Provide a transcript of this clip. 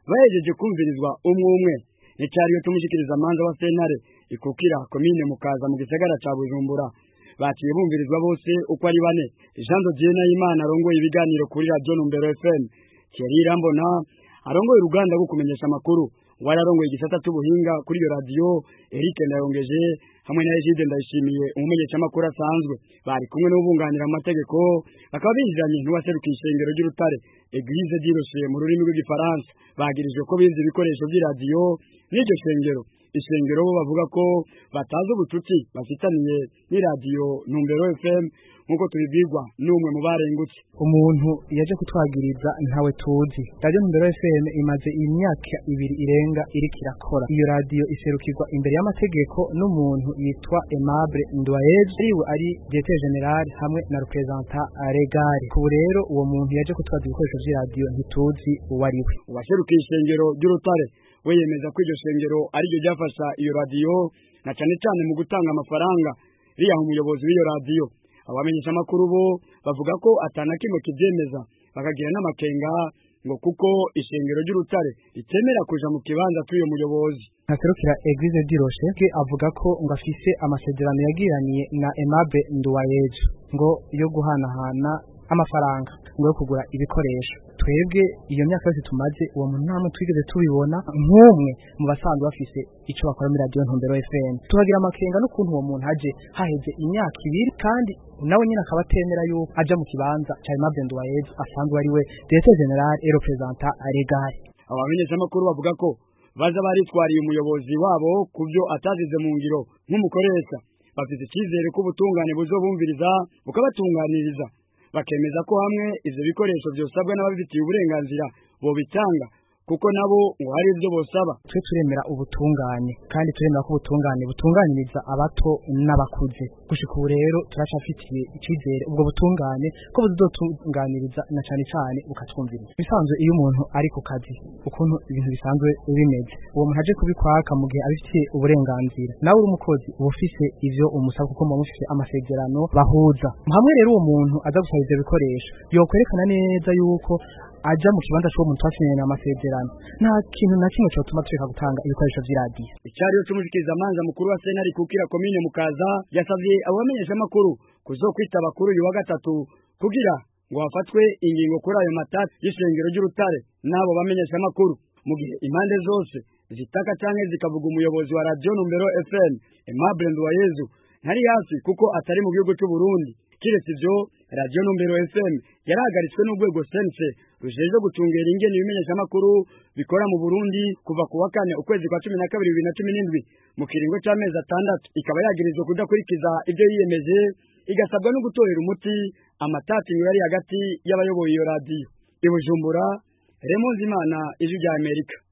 bahejeje kumvirizwa umwe n'icyariyo tumushikiriza amanza wa sentare ikukira komine Mukaza mu gisagara ca Bujumbura baciye bumvirizwa bose uko ari bane. Jean Dodier Nahimana arongoye ibiganiro kuri Radio Numbero FM, Thierry Irambona arongoye uruganda rwo kumenyesha amakuru, wararongoye igisata cy'ubuhinga kuri iyo radio, Eric Ndayongeje hamwe na Egide Ndayishimiye umumenyesha amakuru asanzwe bari kumwe n'ubunganira amategeko, bakaba binjiranye n'uwaserukiye ishengero ry'Urutare Église du Rocher mu rurimi rw'igifaransa, bagirijwe ko bize ibikoresho by'iradio n'iryo shengero. Ishengero bo bavuga ko batazi ubucuti bafitaniye n'iradio Numbero FM nkuko tubibwirwa n'umwe mu barengutse. Umuntu yaje kutwagiriza ntawe tuzi. Radio Numbero FM imaze imyaka 2 irenga iri kirakora. Iyo radio iserukirwa imbere y'amategeko n'umuntu yitwa Aimable Ndwayezu, ari Directeur General hamwe na representant legal. Ku rero uwo muntu yaje kutwaza ibikoresho by'iradio ntituzi uwari we. Uwaserukiye ishengero ry'Urutare we yemeza ko iryo shengero ari ryo ryafasha iyo radio na cyane mu gutanga amafaranga riyaha umuyobozi w'iyo radio. Abamenyesha amakuru bo bavuga ko atana kimwe kibyemeza, bakagira n'amakenga ngo kuko ishengero ry'Urutare ritemera kuja mu kibanza cy'uyo muyobozi. Naserukira Église du Rocher ke avuga ko ngo afise amasezerano yagiraniye na Aimable Ndwayezu ngo yo guhanahana amafaranga ngo yo kugura ibikoresho. Twebwe iyo myaka yose tumaze uwo muntu namwe twigeze tubibona nk'umwe mu basanzwe bafise ico bakora muri Radio Numbero FM. Tuhagira amakenga n'ukuntu uwo muntu aje haheze imyaka 2 kandi nawe nyine akaba atemera yuko aja mu kibanza cya Aimable Ndwayezu asanzwe ari we Directeur General et Représentant legal. Abamenyesha amakuru bavuga ko baza baritwariye umuyobozi wabo kubyo atazize mu ngiro nk'umukoresha, bafite icyizere ko ubutungane buzobumviriza bukabatunganiriza, bakemeza ko hamwe ivyo bikoresho byosabwa n'ababifitiye uburenganzira bo bitanga kuko nabo ngo hari ibyo bosaba. Twe turemera ubutungane kandi turemera ko ubutungane butunganiriza abato n'abakuze. Gushika ubu rero turacafitiye icyizere ubwo butungane ko buzotunganiriza na cyane bukatwumviriza. Bisanzwe iyo umuntu ari ku kazi ukuntu ibintu bisanzwe bimeze, uwo muntu aje kubikwaka mu gihe abifitiye uburenganzira, nawe uri umukozi ubufise ivyo umusaba kuko mufise amasezerano bahuza. Hamwe rero uwo muntu aza gusaba ivyo bikoresho yokwerekana neza yuko aja mu kibanza cyo umuntu twasinye na amasezerano, nta kintu na kimwe cyo tuma tureka gutanga ibikoresho by'iradio. Icyariyo cy'umushikiriza amanza mukuru wa sentare ikukira komine Mukaza yasavye abamenyesha amakuru kuzokwitaba kuri uyu wa gatatu kugira ngo hafatwe ingingo kuri ayo matati y'ishengero ry'Urutare nabo bamenyesha amakuru, mu gihe impande zose zitaka canke zikavuga umuyobozi wa Radio Numbero FM Aimable Ndwayezu ntari hafi kuko atari mu gihugu cy'u Burundi. Kiretse ivyo, Radio Numbero FM yarahagaritswe n'urwego sense rujeje gucungera ingene ibimenyesha amakuru bikora mu Burundi kuva ku wa 4 ukwezi kwa 12 2017 mu kiringo c'amezi 6, ikaba yagirizwe kudakurikiza ibyo yiyemeje, igasabwa no gutorera umuti amatati yari hagati y'abayoboye iyo radio. I Bujumbura, Raymond Zimana, Ijwi rya Amerika.